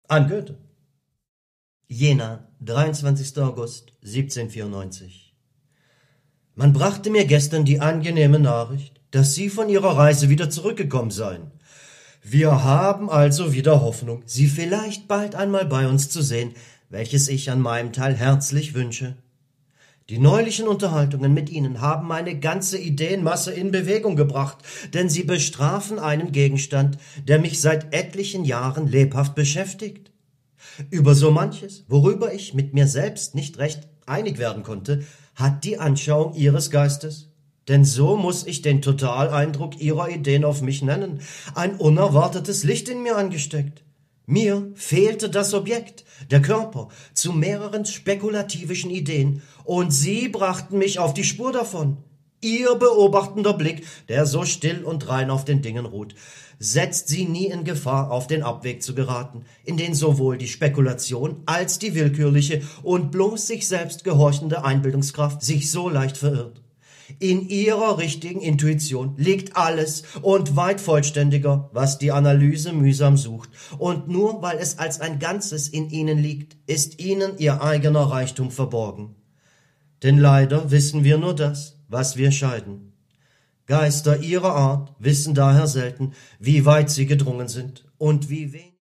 An Goethe. Jena, 23. August 1794. Man brachte mir gestern die angenehme Nachricht, dass Sie von Ihrer Reise wieder zurückgekommen seien. Wir haben also wieder Hoffnung, Sie vielleicht bald einmal bei uns zu sehen, welches ich an meinem Teil herzlich wünsche. Die neulichen Unterhaltungen mit Ihnen haben meine ganze Ideenmasse in Bewegung gebracht, denn sie bestrafen einen Gegenstand, der mich seit etlichen Jahren lebhaft beschäftigt. Über so manches, worüber ich mit mir selbst nicht recht einig werden konnte, hat die Anschauung Ihres Geistes, denn so muss ich den Totaleindruck Ihrer Ideen auf mich nennen, ein unerwartetes Licht in mir angesteckt. Mir fehlte das Objekt, der Körper, zu mehreren spekulativischen Ideen, und Sie brachten mich auf die Spur davon. Ihr beobachtender Blick, der so still und rein auf den Dingen ruht, setzt Sie nie in Gefahr, auf den Abweg zu geraten, in den sowohl die Spekulation als die willkürliche und bloß sich selbst gehorchende Einbildungskraft sich so leicht verirrt. In Ihrer richtigen Intuition liegt alles und weit vollständiger, was die Analyse mühsam sucht, und nur weil es als ein Ganzes in Ihnen liegt, ist Ihnen Ihr eigener Reichtum verborgen. Denn leider wissen wir nur das, was wir scheiden. Geister Ihrer Art wissen daher selten, wie weit sie gedrungen sind und wie wenig